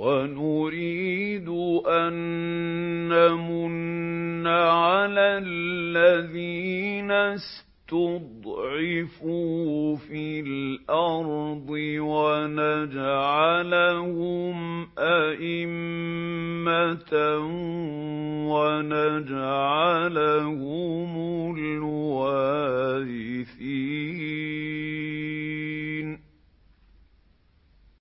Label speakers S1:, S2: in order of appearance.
S1: وَنُرِيدُ أَن نَّمُنَّ عَلَى الَّذِينَ اسْتُضْعِفُوا فِي الْأَرْضِ وَنَجْعَلَهُمْ أَئِمَّةً وَنَجْعَلَهُمُ الْوَارِثِينَ